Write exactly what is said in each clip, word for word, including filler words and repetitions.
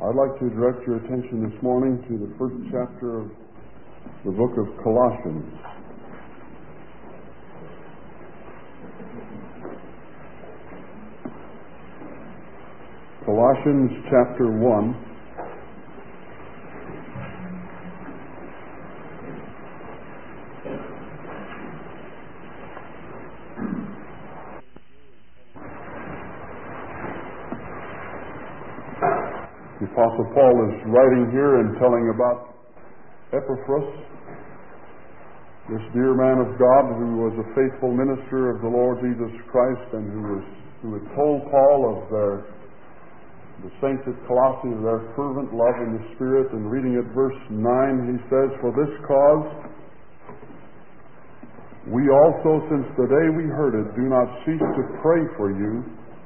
I'd like to direct your attention this morning to the first chapter of the book of Colossians. Colossians chapter one. The Apostle Paul is writing here and telling about Epaphras, this dear man of God who was a faithful minister of the Lord Jesus Christ and who was who had told Paul of their the saints at Colossae of their fervent love in the Spirit. And reading at verse nine, he says, "For this cause we also, since the day we heard it, do not cease to pray for you,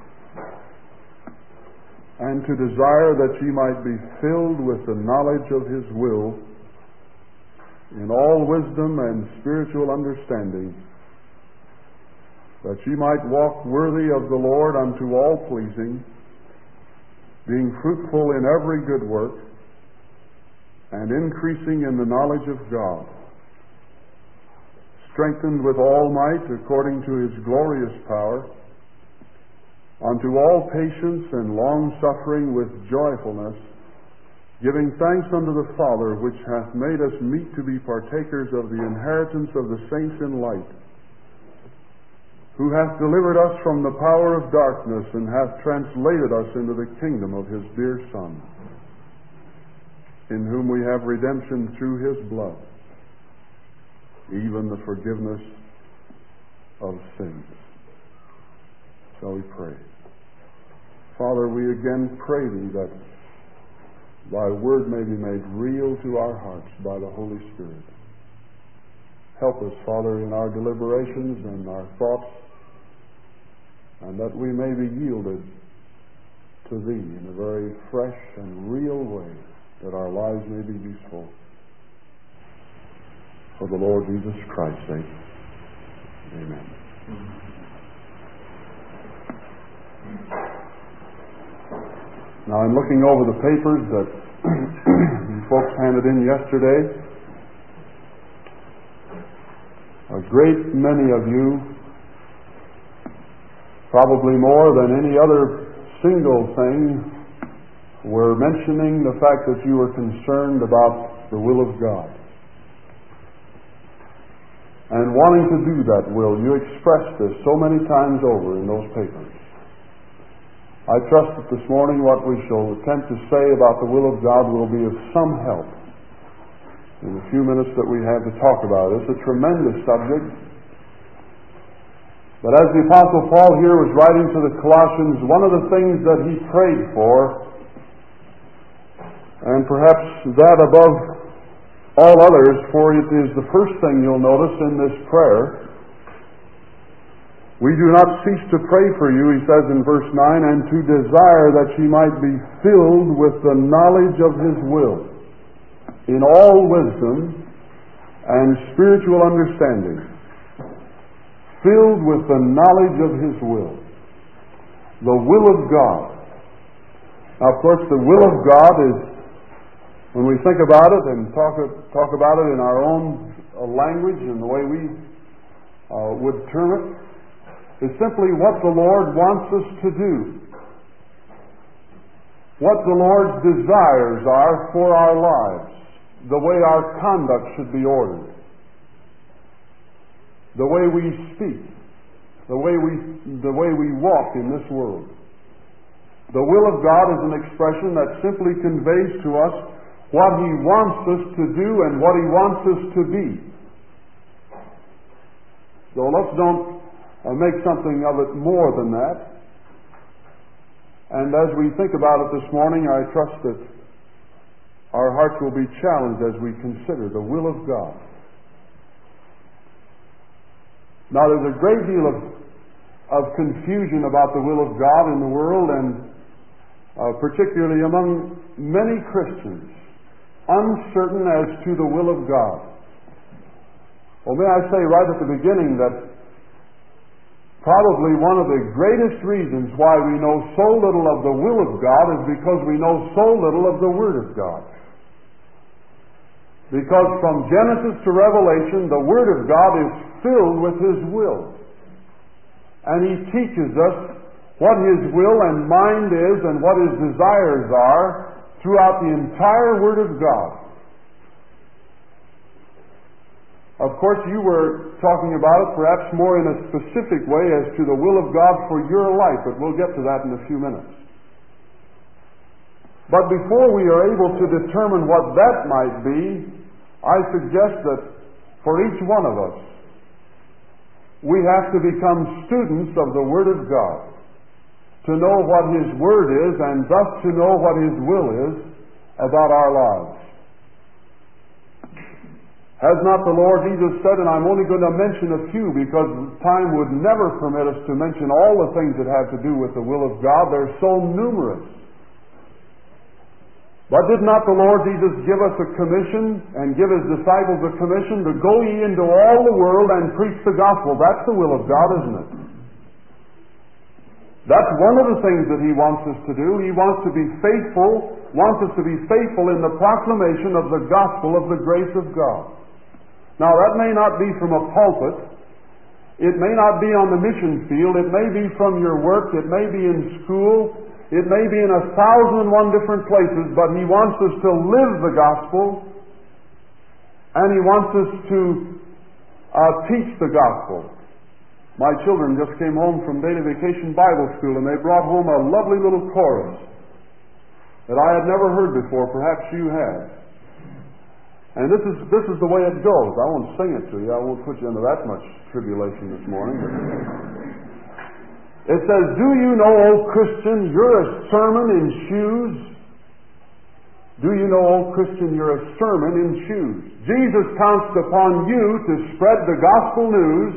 and to desire that ye might be filled with the knowledge of His will, in all wisdom and spiritual understanding, that ye might walk worthy of the Lord unto all pleasing, being fruitful in every good work, and increasing in the knowledge of God, strengthened with all might according to His glorious power, unto all patience and long-suffering with joyfulness, giving thanks unto the Father, which hath made us meet to be partakers of the inheritance of the saints in light, who hath delivered us from the power of darkness, and hath translated us into the kingdom of His dear Son, in whom we have redemption through His blood, even the forgiveness of sins." Shall we pray? Father, we again pray Thee that Thy Word may be made real to our hearts by the Holy Spirit. Help us, Father, in our deliberations and our thoughts, and that we may be yielded to Thee in a very fresh and real way, that our lives may be useful. For the Lord Jesus Christ's sake. Amen. Now, I'm looking over the papers that you folks handed in yesterday. A great many of you, probably more than any other single thing, were mentioning the fact that you were concerned about the will of God. And wanting to do that will, you expressed this so many times over in those papers. I trust that this morning what we shall attempt to say about the will of God will be of some help in the few minutes that we have to talk about it. It's a tremendous subject. But as the Apostle Paul here was writing to the Colossians, one of the things that he prayed for, and perhaps that above all others, for it is the first thing you'll notice in this prayer, "We do not cease to pray for you," he says in verse nine, "and to desire that ye might be filled with the knowledge of His will, in all wisdom and spiritual understanding." Filled with the knowledge of His will. The will of God. Now, of course, the will of God is, when we think about it and talk, talk about it in our own uh, language and the way we uh, would term it, is simply what the Lord wants us to do. What the Lord's desires are for our lives. The way our conduct should be ordered. The way we speak. The way we, the way we walk in this world. The will of God is an expression that simply conveys to us what He wants us to do and what He wants us to be. So let's don't Uh, make something of it more than that. And as we think about it this morning, I trust that our hearts will be challenged as we consider the will of God. Now, there's a great deal of, of confusion about the will of God in the world, and uh, particularly among many Christians, uncertain as to the will of God. Well, may I say right at the beginning that Probably one of the greatest reasons why we know so little of the will of God is because we know so little of the Word of God. Because from Genesis to Revelation, the Word of God is filled with His will. And He teaches us what His will and mind is and what His desires are throughout the entire Word of God. Of course, you were talking about it perhaps more in a specific way as to the will of God for your life, but we'll get to that in a few minutes. But before we are able to determine what that might be, I suggest that for each one of us, we have to become students of the Word of God, to know what His Word is and thus to know what His will is about our lives. Has not the Lord Jesus said, and I'm only going to mention a few because time would never permit us to mention all the things that have to do with the will of God. They're so numerous. But did not the Lord Jesus give us a commission and give His disciples a commission to go ye into all the world and preach the gospel? That's the will of God, isn't it? That's one of the things that He wants us to do. He wants to be faithful, wants us to be faithful in the proclamation of the gospel of the grace of God. Now, that may not be from a pulpit. It may not be on the mission field. It may be from your work. It may be in school. It may be in a thousand and one different places, but He wants us to live the gospel, and He wants us to uh, teach the gospel. My children just came home from Daily Vacation Bible School, and they brought home a lovely little chorus that I had never heard before. Perhaps you have. And this is this is the way it goes. I won't sing it to you. I won't put you under that much tribulation this morning. It says, "Do you know, O Christian, you're a sermon in shoes? Do you know, O Christian, you're a sermon in shoes? Jesus counts upon you to spread the gospel news.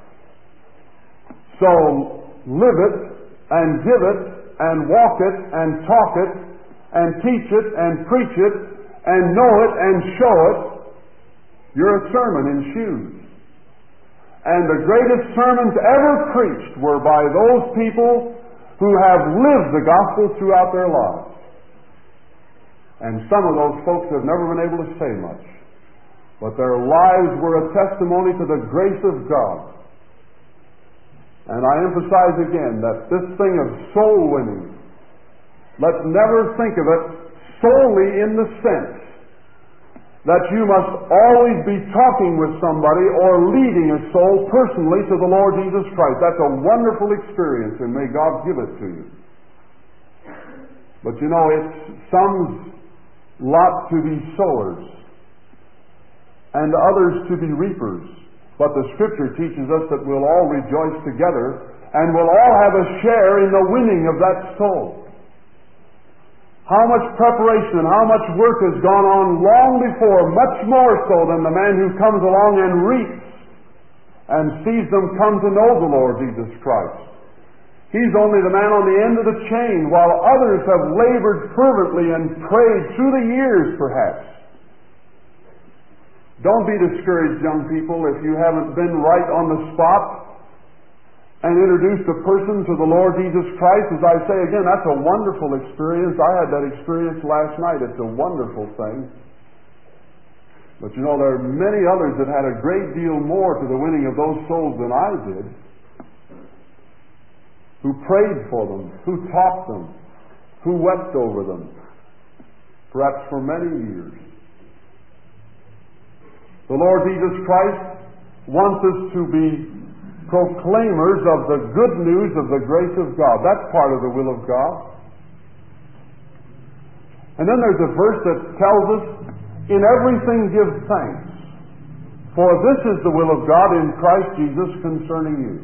So live it and give it and walk it and talk it and teach it and preach it and know it and show it. You're a sermon in shoes." And the greatest sermons ever preached were by those people who have lived the gospel throughout their lives. And some of those folks have never been able to say much, but their lives were a testimony to the grace of God. And I emphasize again that this thing of soul winning, let's never think of it solely in the sense that you must always be talking with somebody or leading a soul personally to the Lord Jesus Christ. That's a wonderful experience, and may God give it to you. But you know, it's some's lot to be sowers and others to be reapers. But the Scripture teaches us that we'll all rejoice together and we'll all have a share in the winning of that soul. How much preparation and how much work has gone on long before, much more so than the man who comes along and reaps and sees them come to know the Lord Jesus Christ. He's only the man on the end of the chain, while others have labored fervently and prayed through the years, perhaps. Don't be discouraged, young people, if you haven't been right on the spot and introduced a person to the Lord Jesus Christ. As I say again, that's a wonderful experience. I had that experience last night. It's a wonderful thing. But you know, there are many others that had a great deal more to the winning of those souls than I did, who prayed for them, who taught them, who wept over them, perhaps for many years. The Lord Jesus Christ wants us to be proclaimers of the good news of the grace of God. That's part of the will of God. And then there's a verse that tells us, "In everything give thanks, for this is the will of God in Christ Jesus concerning you."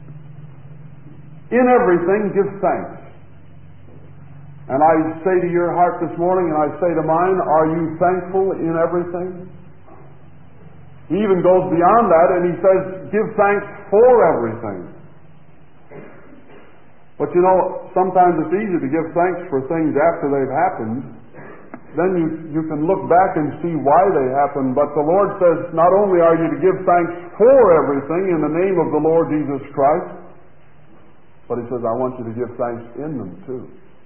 In everything give thanks. And I say to your heart this morning, and I say to mine, are you thankful in everything? He even goes beyond that and he says, give thanks for everything. But you know, sometimes it's easy to give thanks for things after they've happened. Then you, you can look back and see why they happened. But the Lord says, not only are you to give thanks for everything in the name of the Lord Jesus Christ, But he says, I want you to give thanks in them too.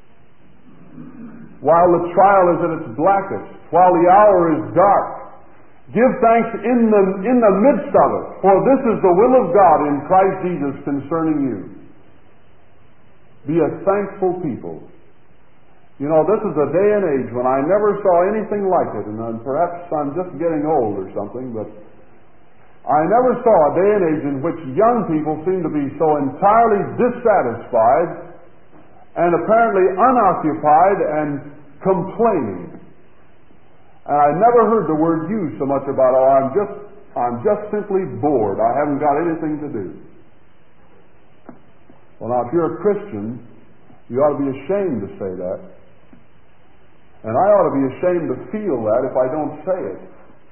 While the trial is at its blackest, while the hour is dark, give thanks in the, in the midst of it, for this is the will of God in Christ Jesus concerning you. Be a thankful people. You know, this is a day and age when I never saw anything like it, and uh, perhaps I'm just getting old or something, but I never saw a day and age in which young people seem to be so entirely dissatisfied and apparently unoccupied and complaining. And I never heard the word used so much about, oh, I'm just, I'm just simply bored. I haven't got anything to do. Well, now, if you're a Christian, you ought to be ashamed to say that. And I ought to be ashamed to feel that if I don't say it.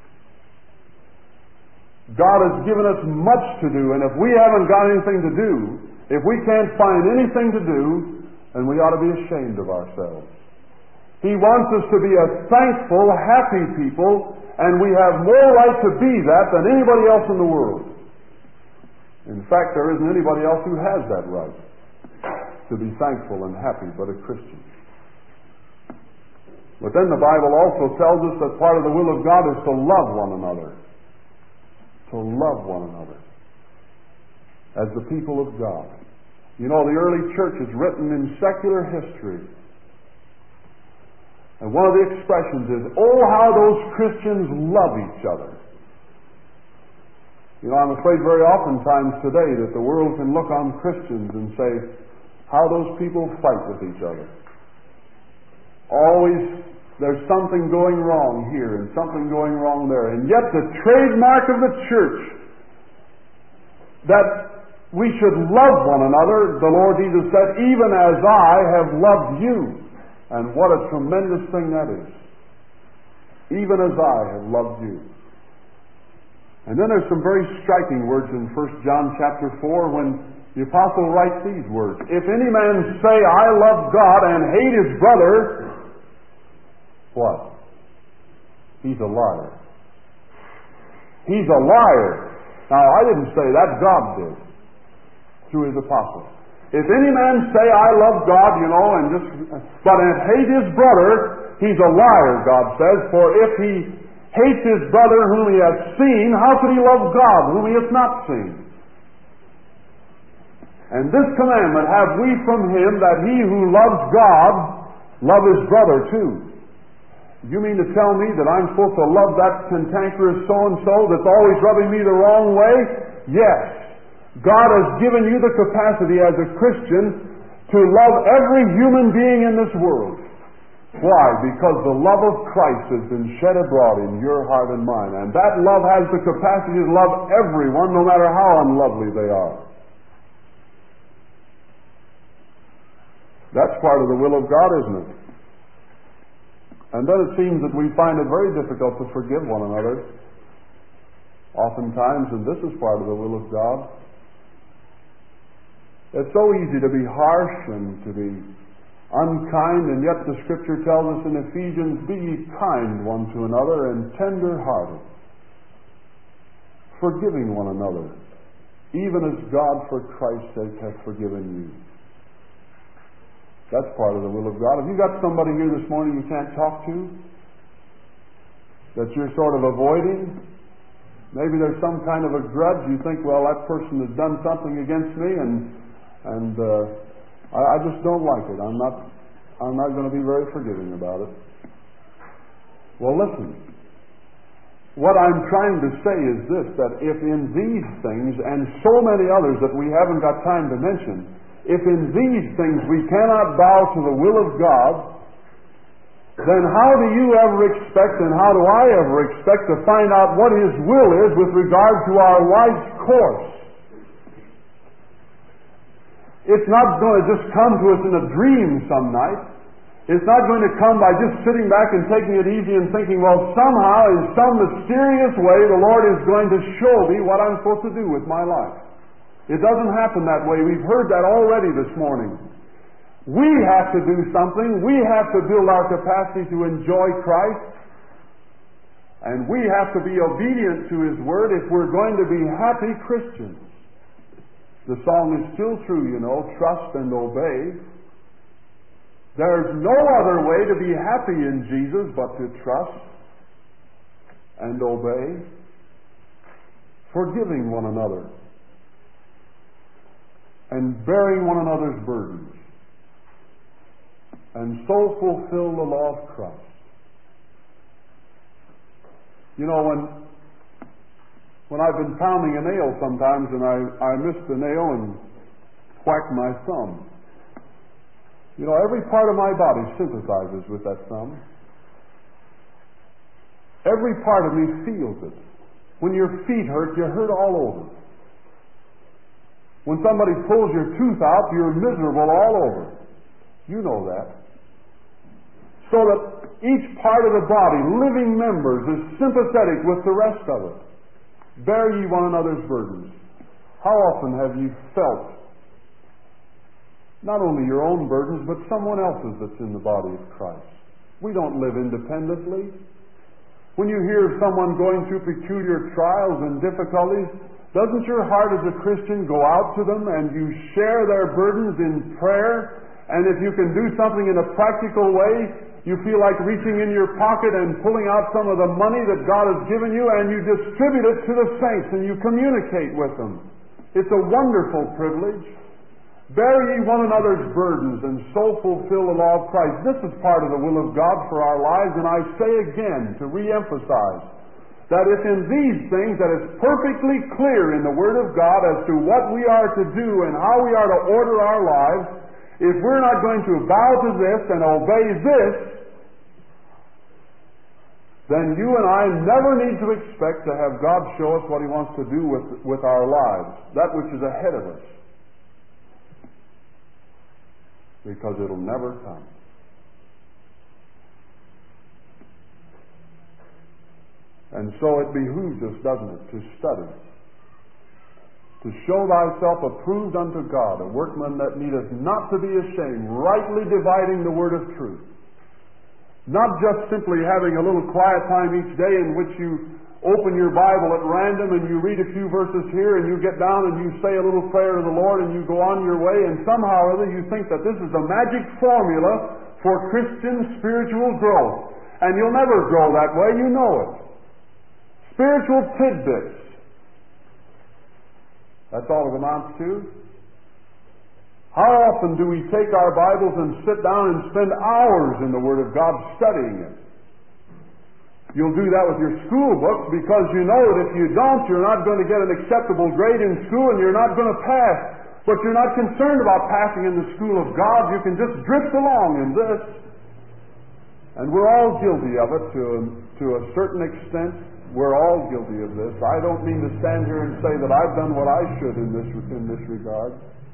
God has given us much to do, and if we haven't got anything to do, if we can't find anything to do, then we ought to be ashamed of ourselves. He wants us to be a thankful, happy people, and we have more right to be that than anybody else in the world. In fact, there isn't anybody else who has that right to be thankful and happy but a Christian. But then the Bible also tells us that part of the will of God is to love one another. To love one another as the people of God. You know, the early church is written in secular history. And one of the expressions is, oh, how those Christians love each other. You know, I'm afraid very oftentimes today that the world can look on Christians and say, how those people fight with each other. Always there's something going wrong here and something going wrong there. And yet the trademark of the church that we should love one another, the Lord Jesus said, even as I have loved you. And what a tremendous thing that is. Even as I have loved you. And then there's some very striking words in First John chapter four when the apostle writes these words. If any man say, I love God and hate his brother, what? He's a liar. He's a liar. Now, I didn't say that. God did. Through his apostle. If any man say, I love God, you know, and just, but and hate his brother, he's a liar, God says. For if he hates his brother whom he hath seen, how could he love God whom he hath not seen? And this commandment have we from him, that he who loves God, love his brother too. You mean to tell me that I'm supposed to love that cantankerous so-and-so that's always rubbing me the wrong way? Yes. God has given you the capacity as a Christian to love every human being in this world. Why? Because the love of Christ has been shed abroad in your heart and mine. And that love has the capacity to love everyone, no matter how unlovely they are. That's part of the will of God, isn't it? And then it seems that we find it very difficult to forgive one another. Oftentimes, and this is part of the will of God. It's so easy to be harsh and to be unkind, and yet the Scripture tells us in Ephesians, be ye kind one to another and tender-hearted, forgiving one another, even as God for Christ's sake hath forgiven you. That's part of the will of God. Have you got somebody here this morning you can't talk to? That you're sort of avoiding? Maybe there's some kind of a grudge. You think, well, that person has done something against me, and and uh, I, I just don't like it. I'm not I'm not going to be very forgiving about it. Well, listen. What I'm trying to say is this, that if in these things, and so many others that we haven't got time to mention, if in these things we cannot bow to the will of God, then how do you ever expect, and how do I ever expect to find out what His will is with regard to our life's course? It's not going to just come to us in a dream some night. It's not going to come by just sitting back and taking it easy and thinking, well, somehow, in some mysterious way, the Lord is going to show me what I'm supposed to do with my life. It doesn't happen that way. We've heard that already this morning. We have to do something. We have to build our capacity to enjoy Christ. And we have to be obedient to His Word if we're going to be happy Christians. The song is still true, you know, trust and obey. There's no other way to be happy in Jesus but to trust and obey, forgiving one another and bearing one another's burdens, and so fulfill the law of Christ. You know, when when I've been pounding a nail sometimes and I, I miss the nail and whack my thumb, you know, every part of my body sympathizes with that thumb. Every part of me feels it. When your feet hurt, you hurt all over. When somebody pulls your tooth out, you're miserable all over. You know that. So that each part of the body, living members, is sympathetic with the rest of it. Bear ye one another's burdens. How often have you felt not only your own burdens, but someone else's that's in the body of Christ? We don't live independently. When you hear of someone going through peculiar trials and difficulties, doesn't your heart as a Christian go out to them and you share their burdens in prayer? And if you can do something in a practical way, you feel like reaching in your pocket and pulling out some of the money that God has given you, and you distribute it to the saints and you communicate with them. It's a wonderful privilege. Bear ye one another's burdens and so fulfill the law of Christ. This is part of the will of God for our lives, and I say again to re-emphasize that if in these things that it's perfectly clear in the Word of God as to what we are to do and how we are to order our lives, if we're not going to bow to this and obey this, then you and I never need to expect to have God show us what He wants to do with, with our lives, that which is ahead of us. Because it'll never come. And so it behooves us, doesn't it, to study. To show thyself approved unto God, a workman that needeth not to be ashamed, rightly dividing the word of truth. Not just simply having a little quiet time each day in which you open your Bible at random and you read a few verses here and you get down and you say a little prayer to the Lord and you go on your way, and somehow or other you think that this is the magic formula for Christian spiritual growth. And you'll never grow that way, you know it. Spiritual tidbits. That's all it amounts to. How often do we take our Bibles and sit down and spend hours in the Word of God studying it? You'll do that with your school books because you know that if you don't, you're not going to get an acceptable grade in school and you're not going to pass. But you're not concerned about passing in the school of God. You can just drift along in this. And we're all guilty of it to a, to a certain extent. We're all guilty of this. I don't mean to stand here and say that I've done what I should in this, in this regard.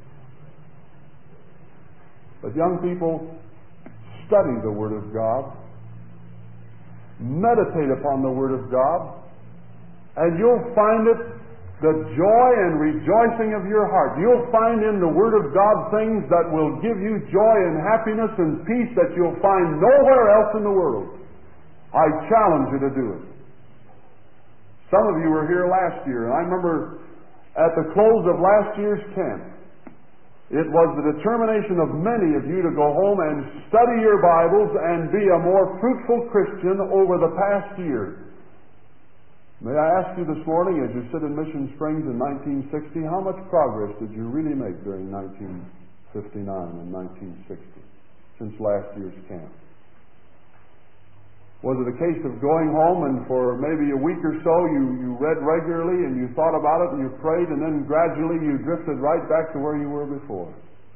But young people, study the Word of God. Meditate upon the Word of God. And you'll find it the joy and rejoicing of your heart. You'll find in the Word of God things that will give you joy and happiness and peace that you'll find nowhere else in the world. I challenge you to do it. Some of you were here last year, and I remember at the close of last year's camp, it was the determination of many of you to go home and study your Bibles and be a more fruitful Christian over the past year. May I ask you this morning, as you sit in Mission Springs in nineteen sixty, how much progress did you really make during nineteen fifty-nine and nineteen sixty, since last year's camp? Was it a case of going home and for maybe a week or so you, you read regularly and you thought about it and you prayed and then gradually you drifted right back to where you were before?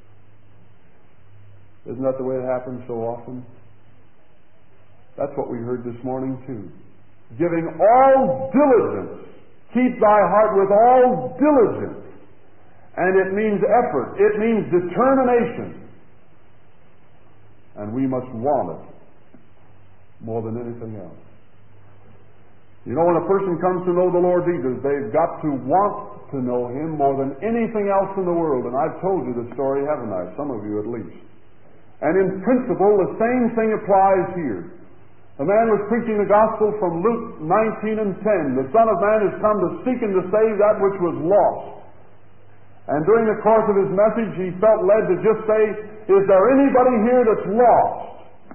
Isn't that the way it happens so often? That's what we heard this morning too. Giving all diligence. Keep thy heart with all diligence. And it means effort. It means determination. And we must want it more than anything else. You know, when a person comes to know the Lord Jesus, they've got to want to know Him more than anything else in the world. And I've told you the story, haven't I? Some of you at least. And in principle, the same thing applies here. The man was preaching the gospel from Luke nineteen and ten. The Son of Man has come to seek and to save that which was lost. And during the course of his message, he felt led to just say, is there anybody here that's lost?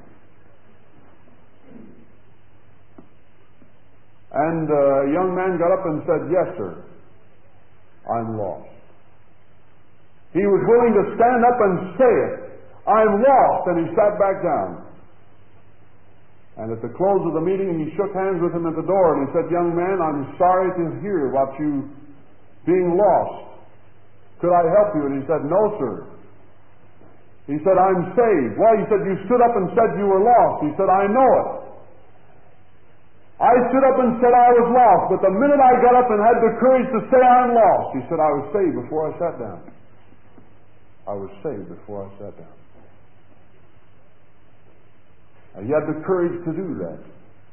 And a young man got up and said, yes, sir, I'm lost. He was willing to stand up and say it. I'm lost. And he sat back down. And at the close of the meeting, he shook hands with him at the door and he said, young man, I'm sorry to hear about you being lost. Could I help you? And he said, no, sir. He said, I'm saved. Well, he said, you stood up and said you were lost. He said, I know it. I stood up and said I was lost, but the minute I got up and had the courage to say I'm lost, he said, I was saved before I sat down. I was saved before I sat down. And he had the courage to do that.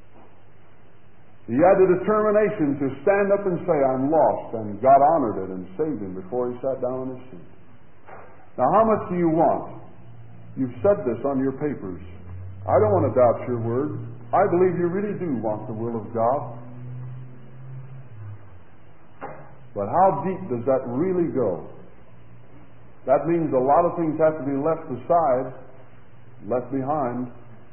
He had the determination to stand up and say, I'm lost, and God honored it and saved him before he sat down on his seat. Now, how much do you want? You've said this on your papers. I don't want to doubt your word. I believe you really do want the will of God. But how deep does that really go? That means a lot of things have to be left aside, left behind.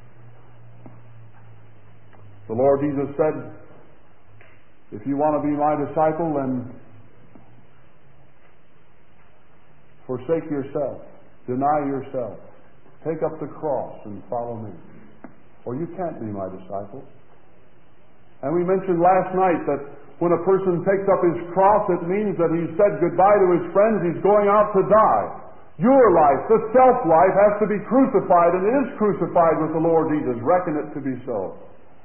The Lord Jesus said, if you want to be my disciple, then forsake yourself, deny yourself, take up the cross and follow me. Or you can't be my disciple. And we mentioned last night that when a person takes up his cross, it means that he's said goodbye to his friends, he's going out to die. Your life, the self-life, has to be crucified, and it is crucified with the Lord Jesus. Reckon it to be so.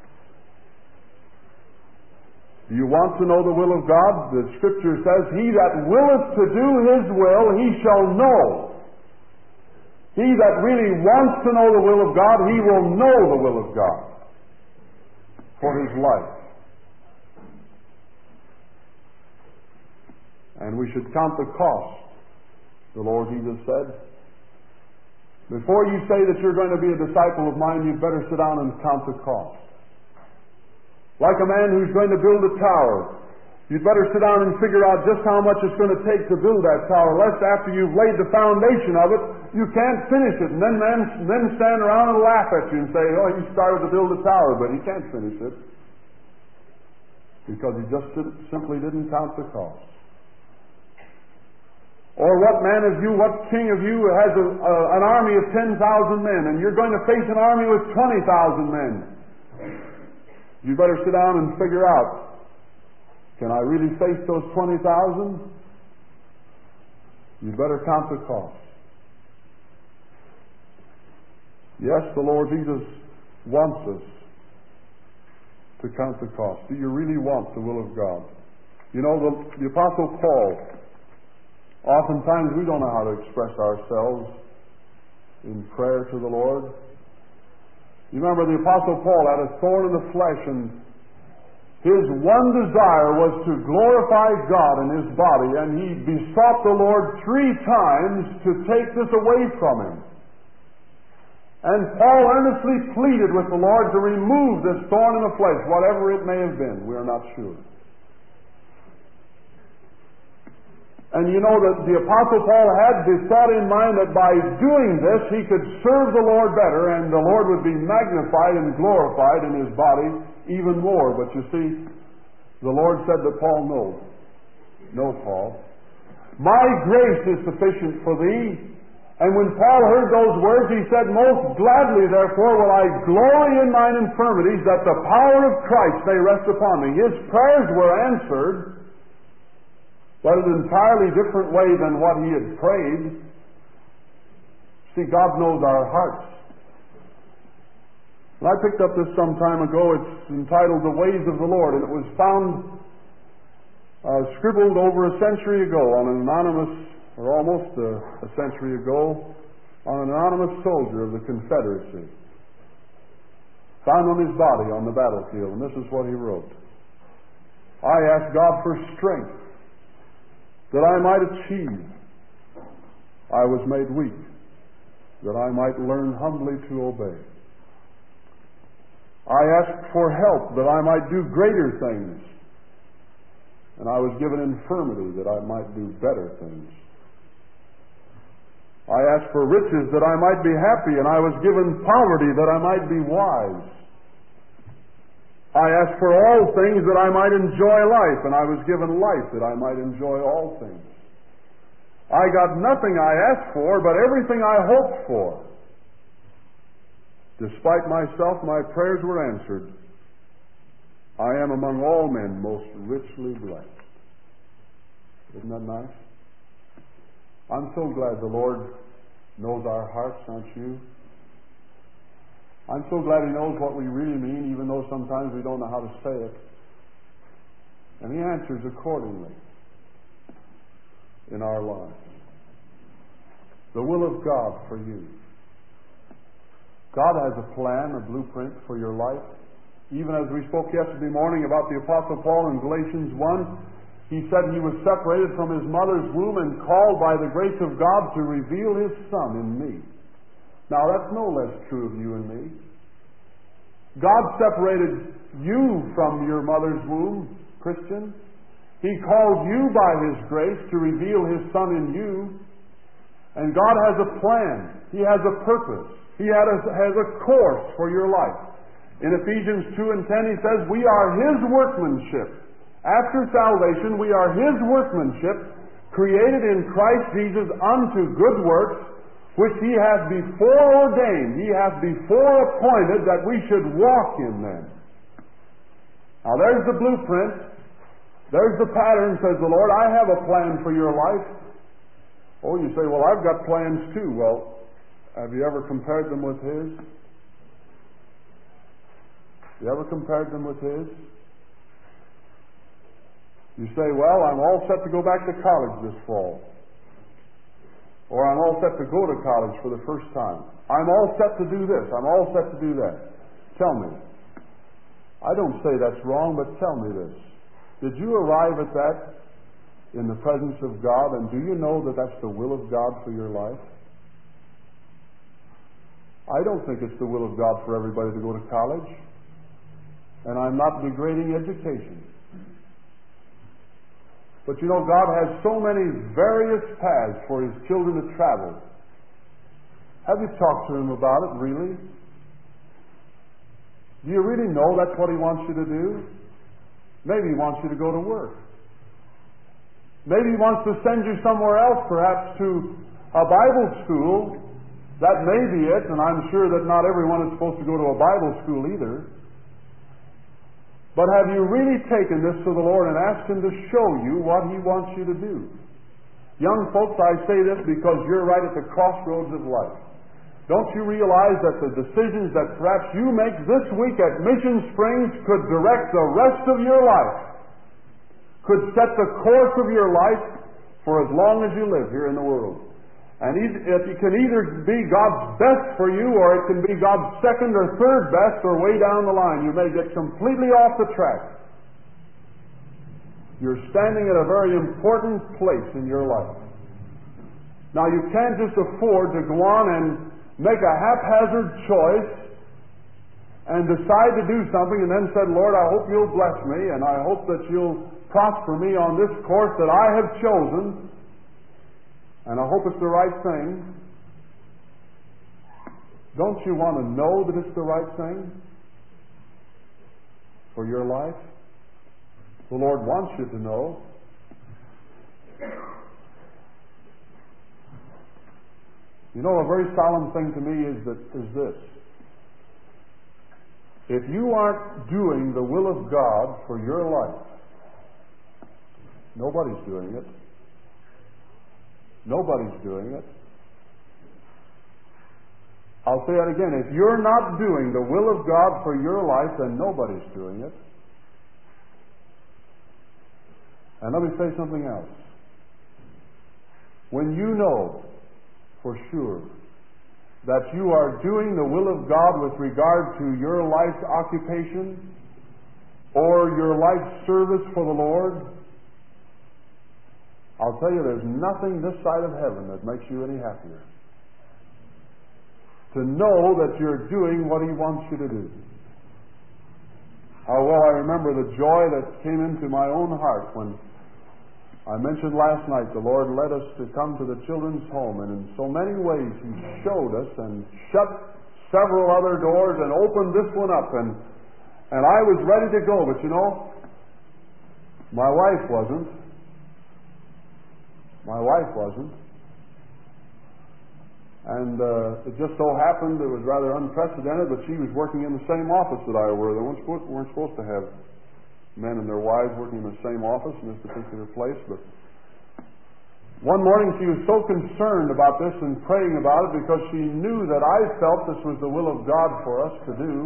Do you want to know the will of God? The Scripture says, he that willeth to do his will, he shall know. He that really wants to know the will of God, he will know the will of God for his life. And we should count the cost, the Lord Jesus said. Before you say that you're going to be a disciple of mine, you'd better sit down and count the cost. Like a man who's going to build a tower, you'd better sit down and figure out just how much it's going to take to build that tower, lest after you've laid the foundation of it, you can't finish it. And then men, men stand around and laugh at you and say, oh, he started to build a tower, but he can't finish it. Because he just didn't, simply didn't count the cost. Or what man of you, what king of you has a, a, an army of ten thousand men, and you're going to face an army with twenty thousand men? You better sit down and figure out, can I really face those twenty thousand? You better count the cost. Yes, the Lord Jesus wants us to count the cost. Do you really want the will of God? You know, the, the Apostle Paul, oftentimes we don't know how to express ourselves in prayer to the Lord. You remember the Apostle Paul had a thorn in the flesh, and his one desire was to glorify God in his body, and he besought the Lord three times to take this away from him. And Paul earnestly pleaded with the Lord to remove this thorn in the flesh, whatever it may have been. We are not sure. And you know that the Apostle Paul had this thought in mind that by doing this he could serve the Lord better, and the Lord would be magnified and glorified in his body even more. But you see, the Lord said to Paul, no. No, Paul. My grace is sufficient for thee. And when Paul heard those words, he said, most gladly, therefore, will I glory in mine infirmities, that the power of Christ may rest upon me. His prayers were answered, but in an entirely different way than what he had prayed. See, God knows our hearts. And I picked up this some time ago. It's entitled The Ways of the Lord, and it was found uh, scribbled over a century ago on an anonymous, or almost a, a century ago, on an anonymous soldier of the Confederacy. Found on his body on the battlefield, and this is what he wrote. I ask God for strength that I might achieve. I was made weak, that I might learn humbly to obey. I asked for help that I might do greater things, and I was given infirmity that I might do better things. I asked for riches that I might be happy, and I was given poverty that I might be wise. I asked for all things that I might enjoy life, and I was given life that I might enjoy all things. I got nothing I asked for, but everything I hoped for. Despite myself, my prayers were answered. I am among all men most richly blessed. Isn't that nice? I'm so glad the Lord knows our hearts, aren't you? I'm so glad He knows what we really mean, even though sometimes we don't know how to say it. And He answers accordingly in our lives. The will of God for you. God has a plan, a blueprint for your life. Even as we spoke yesterday morning about the Apostle Paul in Galatians one, he said he was separated from his mother's womb and called by the grace of God to reveal His Son in me. Now that's no less true of you and me. God separated you from your mother's womb, Christian. He called you by His grace to reveal His Son in you. And God has a plan. He has a purpose. He has a, has a course for your life. In Ephesians two and ten He says, we are His workmanship. After salvation, we are His workmanship, created in Christ Jesus unto good works, which He hath before ordained, He hath before appointed that we should walk in them. Now there's the blueprint. There's the pattern, says the Lord. I have a plan for your life. Oh, you say, well, I've got plans too. Well, have you ever compared them with His? You ever compared them with His? You say, well, I'm all set to go back to college this fall. Or I'm all set to go to college for the first time. I'm all set to do this. I'm all set to do that. Tell me. I don't say that's wrong, but tell me this. Did you arrive at that in the presence of God, and do you know that that's the will of God for your life? I don't think it's the will of God for everybody to go to college, and I'm not degrading education. But you know, God has so many various paths for His children to travel. Have you talked to Him about it, really? Do you really know that's what He wants you to do? Maybe He wants you to go to work. Maybe He wants to send you somewhere else, perhaps to a Bible school. That may be it, and I'm sure that not everyone is supposed to go to a Bible school either. But have you really taken this to the Lord and asked Him to show you what He wants you to do? Young folks, I say this because you're right at the crossroads of life. Don't you realize that the decisions that perhaps you make this week at Mission Springs could direct the rest of your life? Could set the course of your life for as long as you live here in the world. And it can either be God's best for you, or it can be God's second or third best, or way down the line. You may get completely off the track. You're standing at a very important place in your life. Now, you can't just afford to go on and make a haphazard choice and decide to do something and then say, Lord, I hope You'll bless me, and I hope that You'll prosper me on this course that I have chosen, and I hope it's the right thing. Don't you want to know that it's the right thing for your life? The Lord wants you to know. You know, a very solemn thing to me is that is this. If you aren't doing the will of God for your life, nobody's doing it. Nobody's doing it. I'll say that again. If you're not doing the will of God for your life, then nobody's doing it. And let me say something else. When you know for sure that you are doing the will of God with regard to your life's occupation or your life's service for the Lord, I'll tell you, there's nothing this side of heaven that makes you any happier. To know that you're doing what He wants you to do. How well I remember the joy that came into my own heart when I mentioned last night the Lord led us to come to the children's home, and in so many ways He showed us and shut several other doors and opened this one up, and and I was ready to go, but you know, my wife wasn't. My wife wasn't. And uh, it just so happened, it was rather unprecedented, but she was working in the same office that I were. They weren't supposed, weren't supposed to have men and their wives working in the same office in this particular place. But one morning she was so concerned about this and praying about it because she knew that I felt this was the will of God for us to do.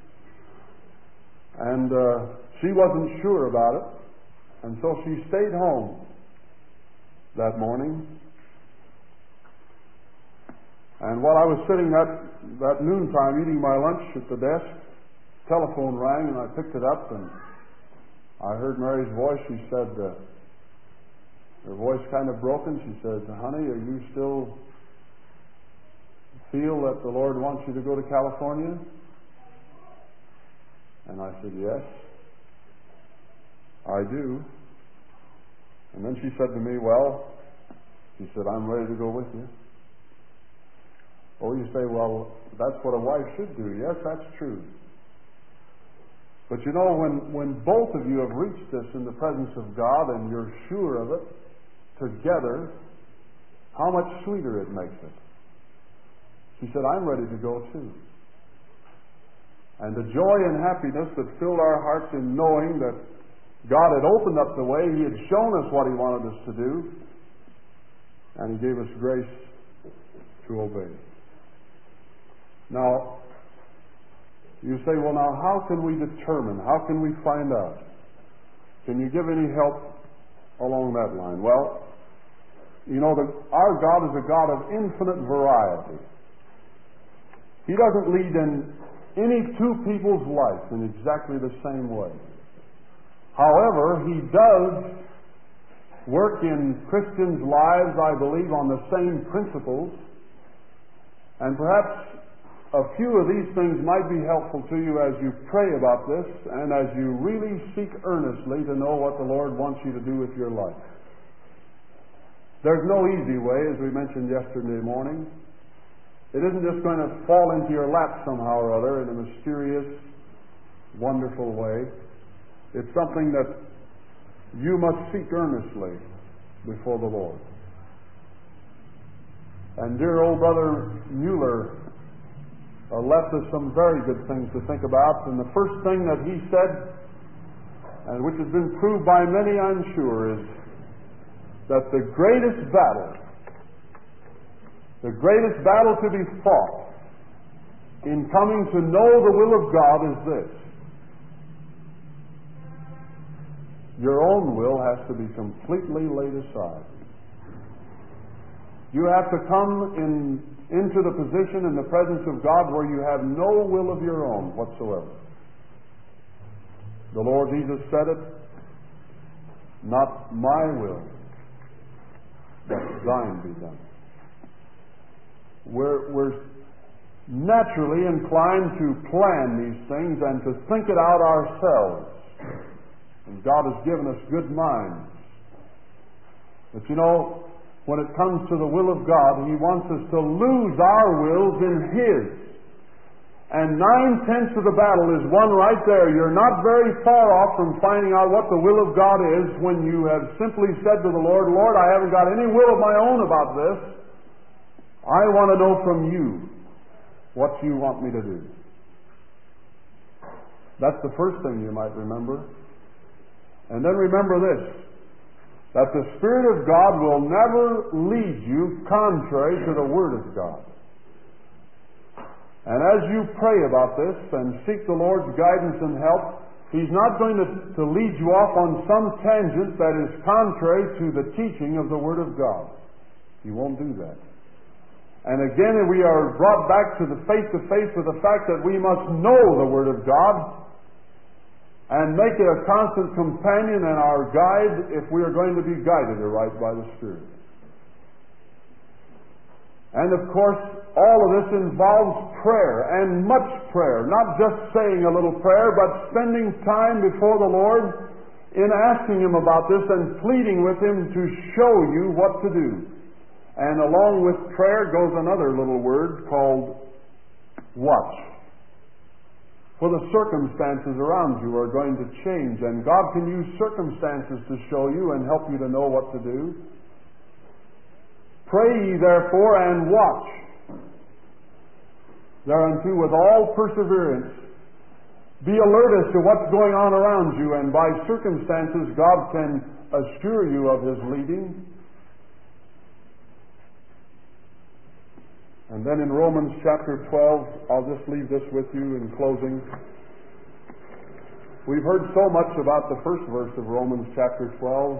And uh, she wasn't sure about it. And so she stayed home that morning. And while I was sitting that, that noontime eating my lunch at the desk, telephone rang and I picked it up and I heard Mary's voice. She said, uh, her voice kind of broken. She said, honey, are you still feel that the Lord wants you to go to California? And I said, yes, I do. And then she said to me, well, she said, I'm ready to go with you. Oh, you say, well, that's what a wife should do. Yes, that's true. But you know, when, when both of you have reached this in the presence of God and you're sure of it together, how much sweeter it makes it. She said, I'm ready to go too. And the joy and happiness that filled our hearts in knowing that God had opened up the way, He had shown us what He wanted us to do, and He gave us grace to obey. Now, you say, well, now, how can we determine? How can we find out? Can you give any help along that line? Well, you know, the, our God is a God of infinite variety. He doesn't lead in any two people's life in exactly the same way. However, He does work in Christians' lives, I believe, on the same principles, and perhaps a few of these things might be helpful to you as you pray about this and as you really seek earnestly to know what the Lord wants you to do with your life. There's no easy way, as we mentioned yesterday morning. It isn't just going to fall into your lap somehow or other in a mysterious, wonderful way. It's something that you must seek earnestly before the Lord. And dear old brother Mueller Uh, left us some very good things to think about. And the first thing that he said, and which has been proved by many, I'm sure, is that the greatest battle, the greatest battle to be fought in coming to know the will of God is this: your own will has to be completely laid aside. You have to come in into the position in the presence of God where you have no will of your own whatsoever. The Lord Jesus said it, not my will, but thine be done. We're, we're naturally inclined to plan these things and to think it out ourselves. And God has given us good minds. But you know, when it comes to the will of God, He wants us to lose our wills in His. And nine-tenths of the battle is won right there. You're not very far off from finding out what the will of God is when you have simply said to the Lord, Lord, I haven't got any will of my own about this. I want to know from You what You want me to do. That's the first thing you might remember. And then remember this, that the Spirit of God will never lead you contrary to the Word of God. And as you pray about this and seek the Lord's guidance and help, He's not going to, to lead you off on some tangent that is contrary to the teaching of the Word of God. He won't do that. And again, we are brought back to the face-to-face with the fact that we must know the Word of God and make it a constant companion and our guide if we are going to be guided aright by the Spirit. And of course, all of this involves prayer, and much prayer. Not just saying a little prayer, but spending time before the Lord in asking Him about this and pleading with Him to show you what to do. And along with prayer goes another little word called watch. For the circumstances around you are going to change, and God can use circumstances to show you and help you to know what to do. Pray ye therefore and watch thereunto with all perseverance. Be alert as to what's going on around you, and by circumstances God can assure you of His leading. And then in Romans chapter twelve, I'll just leave this with you in closing. We've heard so much about the first verse of Romans chapter twelve.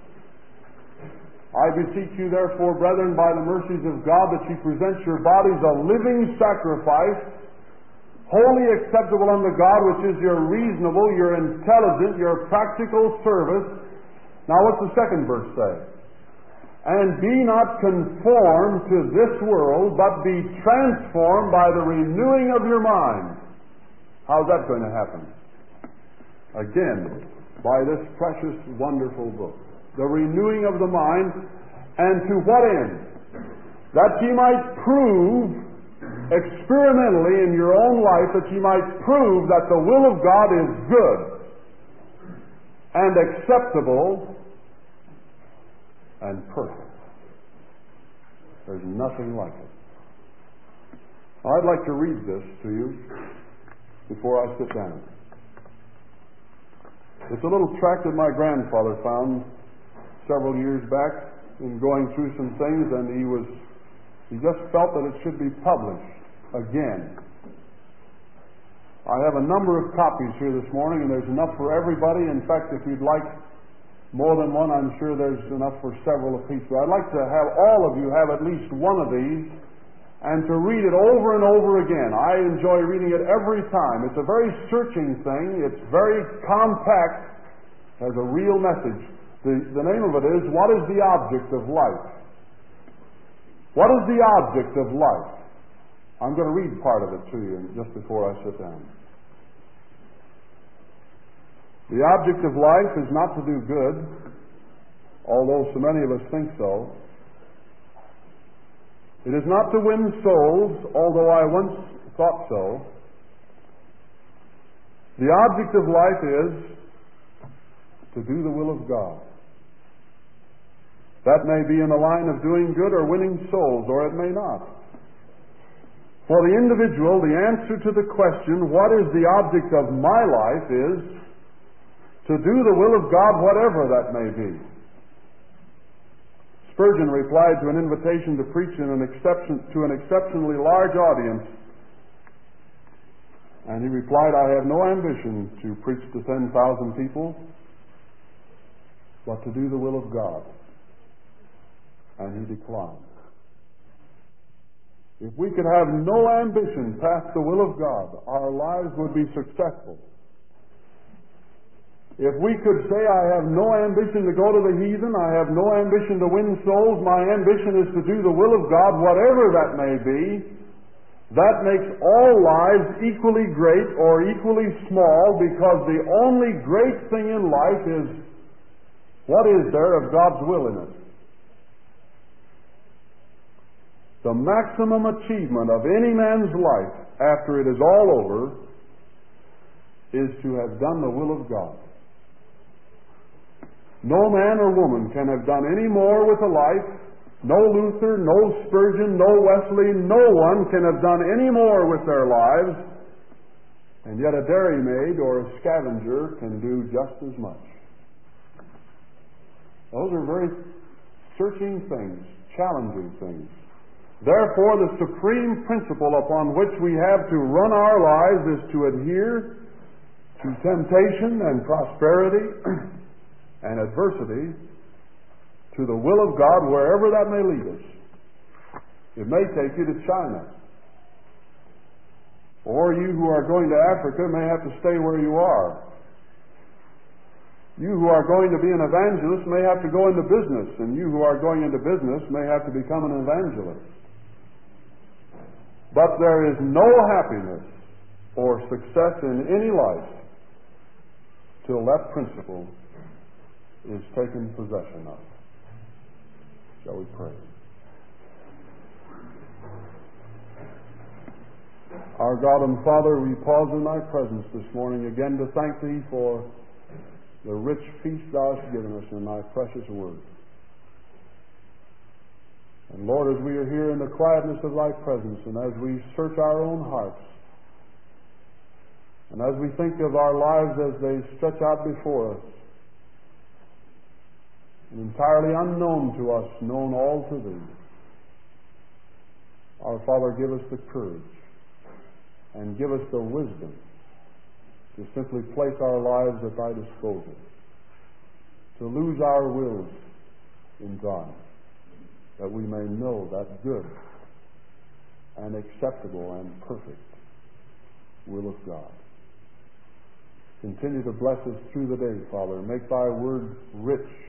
I beseech you therefore, brethren, by the mercies of God, that ye present your bodies a living sacrifice, wholly acceptable unto God, which is your reasonable, your intelligent, your practical service. Now what's the second verse say? And be not conformed to this world, but be transformed by the renewing of your mind. How's that going to happen? Again, by this precious, wonderful book. The renewing of the mind, and to what end? That ye might prove experimentally in your own life, that ye might prove that the will of God is good and acceptable and perfect. There's nothing like it. I'd like to read this to you before I sit down. It's a little tract that my grandfather found several years back in going through some things, and he was he just felt that it should be published again. I have a number of copies here this morning, and there's enough for everybody. In fact, if you'd like more than one, I'm sure there's enough for several apiece. But I'd like to have all of you have at least one of these and to read it over and over again. I enjoy reading it every time. It's a very searching thing. It's very compact. Has a real message. The, the name of it is, What is the Object of Life? What is the object of life? I'm going to read part of it to you just before I sit down. The object of life is not to do good, although so many of us think so. It is not to win souls, although I once thought so. The object of life is to do the will of God. That may be in the line of doing good or winning souls, or it may not. For the individual, the answer to the question, what is the object of my life, is to do the will of God, whatever that may be. Spurgeon replied to an invitation to preach in an exception, to an exceptionally large audience, and he replied, I have no ambition to preach to ten thousand people, but to do the will of God. And he declined. If we could have no ambition past the will of God, our lives would be successful. If we could say, I have no ambition to go to the heathen, I have no ambition to win souls, my ambition is to do the will of God, whatever that may be, that makes all lives equally great or equally small, because the only great thing in life is, what is there of God's will in it? The maximum achievement of any man's life after it is all over is to have done the will of God. No man or woman can have done any more with a life. No Luther, no Spurgeon, no Wesley, no one can have done any more with their lives. And yet a dairymaid or a scavenger can do just as much. Those are very searching things, challenging things. Therefore, the supreme principle upon which we have to run our lives is to adhere to temptation and prosperity and adversity to the will of God, wherever that may lead us. It may take you to China. Or you who are going to Africa may have to stay where you are. You who are going to be an evangelist may have to go into business, and you who are going into business may have to become an evangelist. But there is no happiness or success in any life till that principle is taken possession of. Shall we pray? Our God and Father, we pause in Thy presence this morning again to thank Thee for the rich feast Thou hast given us in Thy precious Word. And Lord, as we are here in the quietness of Thy presence, and as we search our own hearts, and as we think of our lives as they stretch out before us, and entirely unknown to us, known all to Thee, our Father, give us the courage and give us the wisdom to simply place our lives at Thy disposal, to lose our wills in God, that we may know that good and acceptable and perfect will of God. Continue to bless us through the day, Father. Make Thy word rich